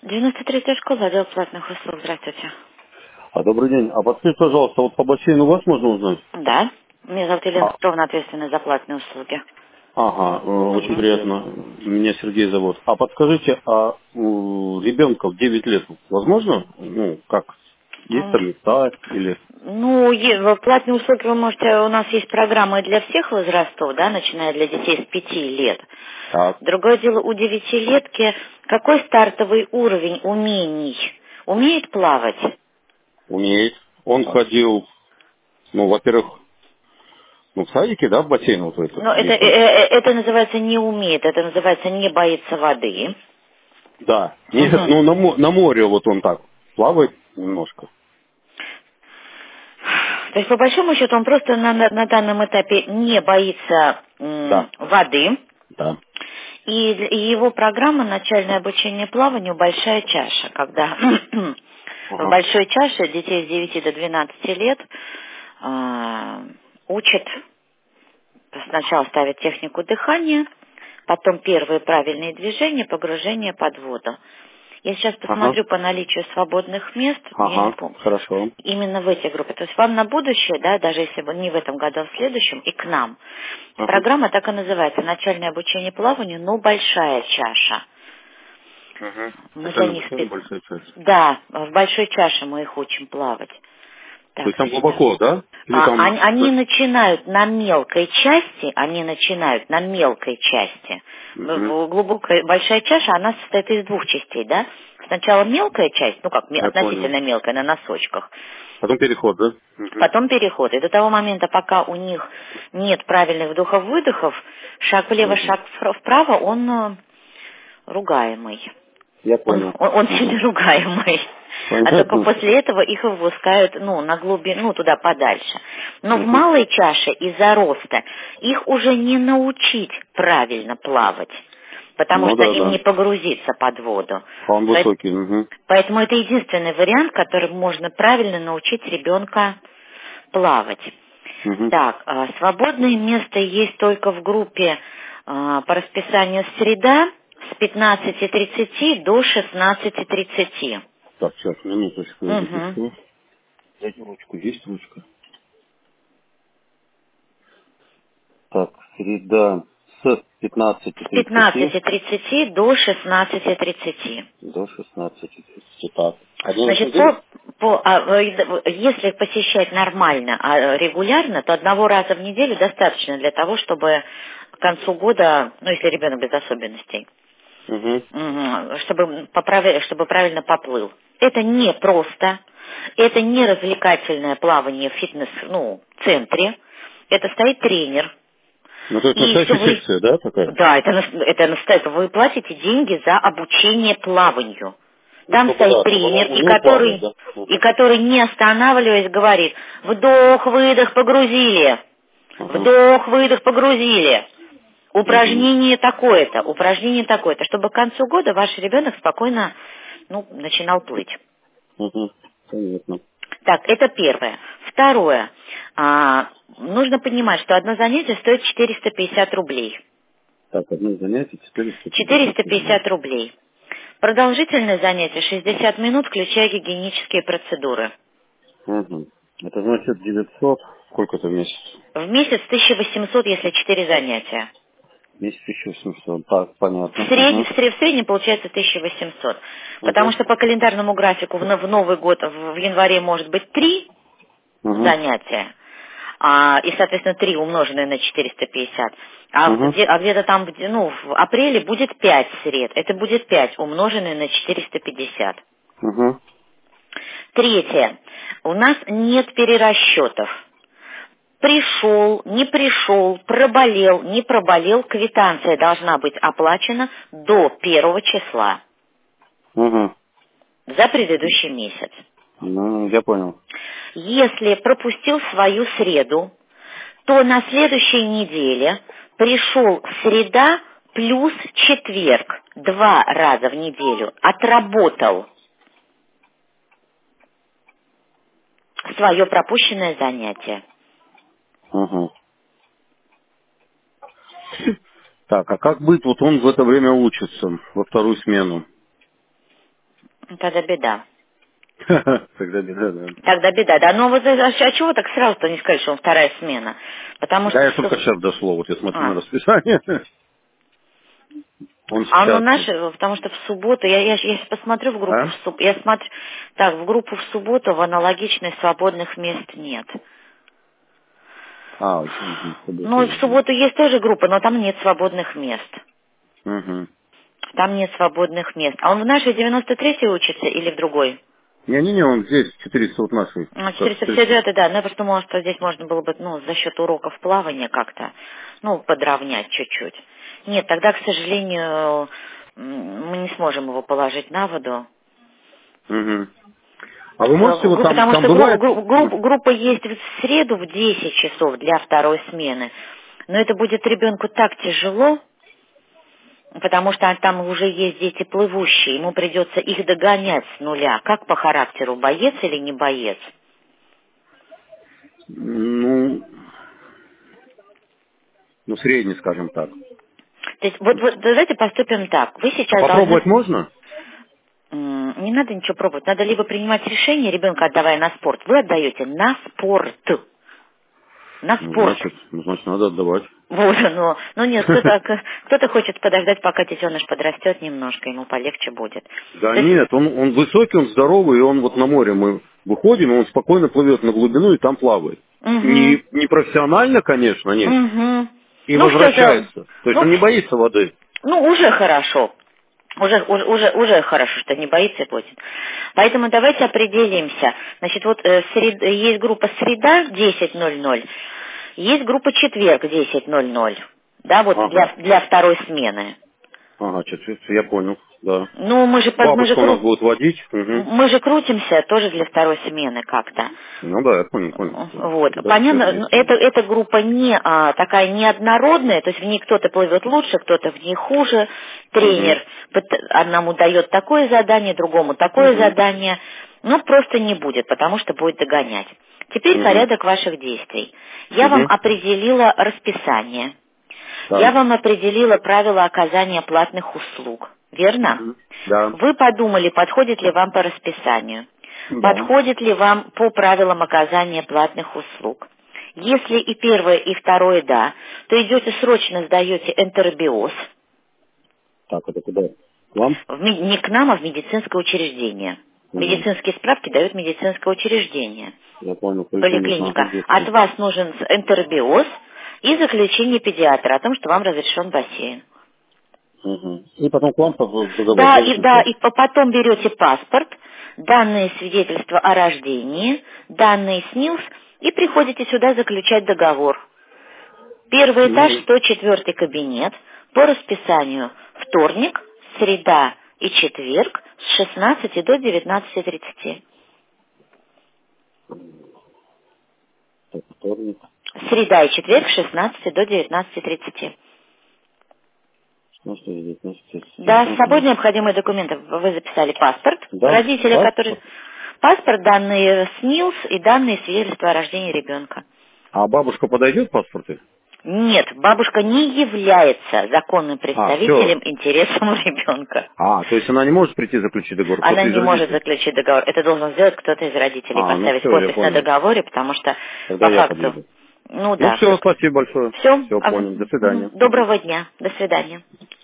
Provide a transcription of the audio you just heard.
93-я школа, отдел платных услуг. Здравствуйте. Добрый день. Подскажите, пожалуйста, вот по бассейну вас можно узнать? Да. Меня зовут Елена А, Петровна, ответственная за платные услуги. ага, очень Мгм. приятно. Меня Сергей зовут. Подскажите, у ребенка в 9 лет возможно? Ну, как? Есть М, там места или... Ну, платные услуги вы можете, у нас есть программы для всех возрастов, да, начиная для детей с 5 лет. Так, Другое дело, у девятилетки какой стартовый уровень умений? Умеет плавать? умеет. Он ходил, ну, во-первых, в садике, да, в бассейн вот этот Но это, есть там. это называется не умеет, это называется не боится воды. Да. Нет, Мгм. ну, на море вот он так плавает немножко. То есть, по большому счету, он просто на данном этапе не боится Да, воды. да. И его программа «Начальное обучение плаванию» «Большая чаша», когда в Ага, большой чаше детей с 9 до 12 лет учат сначала ставить технику дыхания, потом первые правильные движения, погружение под воду. Я сейчас ага, посмотрю по наличию свободных мест, я не ага, помню, хорошо. именно в эти группы. То есть вам на будущее, да, даже если бы не в этом году, а в следующем, и к нам. Ага. Программа так и называется «Начальное обучение плаванию, но большая чаша». Угу. Мы для Начальное них обучение большая часть. Да, в большой чаше мы их учим плавать. То Так, есть там сейчас. глубоко, да? Или там... Они начинают на мелкой части, Угу. Глубокая, большая чаша, она состоит из двух частей, да? Сначала мелкая часть, ну как, Я понял. относительно мелкая, на носочках. Потом переход, да? Угу. Потом переход. И до того момента, пока у них нет правильных вдохов-выдохов, шаг влево, Угу. шаг вправо, он ругаемый. Я Он, понял. он, он Угу. сильно ругаемый. А только Понятно. после этого их выпускают, на глубину, туда подальше. Но в Угу. малой чаше из-за роста их уже не научить правильно плавать, потому Ну что да, им не да. погрузиться под воду. А он Поэт- высокий. Угу. Поэтому это единственный вариант, которым можно правильно научить ребенка плавать. Угу. Так, свободное место есть только в группе по расписанию среда с 15:30 до 16:30. Так, сейчас, минуточку я Мгм. запишу. Дайте ручку. Есть ручка? Так, среда с С 15:30 15:30 до 16:30. до 16:30. Так. Один раз в Значит, неделю? если посещать нормально, регулярно, то одного раза в неделю достаточно для того, чтобы к концу года, если ребенок без особенностей, Угу. чтобы правильно поплыл. Это не просто, это не развлекательное плавание в центре. Это стоит тренер. Ну, то есть И все настоящая вы, секция, да, такая? да, это вы платите деньги за обучение плаванию. Ну, Там чтобы, стоит да, чтобы тренер, он умел плавать, да? и Угу. который, не останавливаясь, говорит: вдох, выдох, погрузили, Ага. вдох, выдох, погрузили. Угу. Упражнение такое-то, чтобы к концу года ваш ребенок спокойно, начинал плыть. Угу. Понятно. Так, это первое. Второе. Нужно понимать, что одно занятие стоит 450 рублей. Так, одно занятие 450 рублей. 450 рублей. Продолжительное занятие 60 минут, включая гигиенические процедуры. Угу. Это значит 900, сколько это в месяц? В месяц 1800, если 4 занятия. Месяц 1800. Так, понятно. В среднем получается 1800. Потому Угу. что по календарному графику в Новый год в январе может быть 3 Угу. занятия, и, соответственно, 3 умноженное на 450. Угу. Где-то там, в апреле будет 5 сред. Это будет 5 умноженное на 450. Угу. Третье. У нас нет перерасчетов. Пришел, не пришел, проболел, не проболел, квитанция должна быть оплачена до 1 числа Угу. за предыдущий месяц. Ну, я понял. Если пропустил свою среду, то на следующей неделе пришел среда плюс четверг, 2 раза в неделю, отработал свое пропущенное занятие. Угу. Так, а как быть? Вот он в это время учится, во вторую смену. Тогда беда. Тогда беда, да. Тогда беда, да. Но вот а чего так сразу-то не сказали, что он вторая смена? Потому Да, что... я только сейчас дошло, вот я смотрю на расписание. Он А он у сейчас. нас, потому что в субботу, я сейчас посмотрю в группу А? в субботу, я смотрю, так, в группу в субботу в аналогичной свободных мест нет. А, в Ну, и в субботу есть тоже группа, но там нет свободных мест. Угу. Там нет свободных мест. А он в нашей 93-й учится или в другой? Не-не-не, он здесь, 400 вот нашей. 459, да. Ну, я просто думала, что здесь можно было бы, ну, за счет уроков плавания как-то, ну, подровнять чуть-чуть. Нет, тогда, к сожалению, мы не сможем его положить на воду. Угу. А вы можете вот там, Потому там что бывает... группа есть в среду в 10 часов для второй смены. Но это будет ребенку так тяжело, потому что там уже есть дети плывущие. Ему придется их догонять с нуля. Как по характеру, боец или не боец? Ну, средний, скажем так. То есть вот давайте поступим так. Вы А сейчас попробовать должны... можно? Не надо ничего пробовать. Надо либо принимать решение, ребенка отдавая на спорт. Вы отдаете на спорт. На спорт. Значит, надо отдавать. Вот, но нет, кто-то хочет подождать, пока детеныш подрастет немножко, ему полегче будет. Да То есть, нет, он высокий, он здоровый, и он вот на море мы выходим, и он спокойно плывет на глубину и там плавает. угу, Не профессионально, конечно, нет. угу. И Ну что же, возвращается. То есть он не боится воды. уже хорошо. Уже хорошо, что не боится и платит. Поэтому давайте определимся. Значит, вот есть группа среда 10:00, есть группа четверг 10:00. Да, вот Ага. для второй смены. Ага, я понял, да. Ну, мы Бабушка у нас будет водить. Угу. мы же крутимся тоже для второй смены как-то. Ну да, я понял. Вот, Да, всё понятно, есть. эта группа не такая неоднородная, то есть в ней кто-то плывет лучше, кто-то в ней хуже. Угу. Тренер одному дает такое задание, другому такое Угу. задание. Ну, просто не будет, потому что будет догонять. Теперь Угу. порядок ваших действий. Я вам Угу. определила расписание. Я Да. вам определила правила оказания платных услуг. Верно? Угу. Да. Вы подумали, подходит ли вам по расписанию, Да. подходит ли вам по правилам оказания платных услуг. Если и первое, и второе «да», то идете срочно, сдаете энтеробиоз, Так, это куда? К вам? не к нам, а в медицинское учреждение. Угу. Медицинские справки дает медицинское учреждение, Я понял, поликлиника. От вас нужен энтеробиоз и заключение педиатра о том, что вам разрешен бассейн. Угу. И потом к вам в договор, Да, да, и потом берете паспорт, данные свидетельства о рождении, данные СНИЛС и приходите сюда заключать договор. Первый этаж, Ну, 104 кабинет, по расписанию вторник, среда и четверг с 16 до 19:30. так, вторник, Среда и четверг с 16 до 19:30. 16, 19, Да, с собой необходимые документы. Вы записали паспорт, да, родители, которые... Паспорт, данные СНИЛС и данные свидетельства о рождении ребенка. А бабушка подойдет паспорты? Нет, бабушка не является законным Все. представителем интересов ребенка. То есть она не может прийти заключить договор, Она кто-то из не может родителей? заключить договор. Это должен сделать кто-то из родителей, Ну поставить все, я подпись на понял. договоре, потому что Тогда по я факту... подъеду. Ну Ну да. все, спасибо большое. Все. Все, понял. До свидания. Мгм. Доброго дня. До свидания.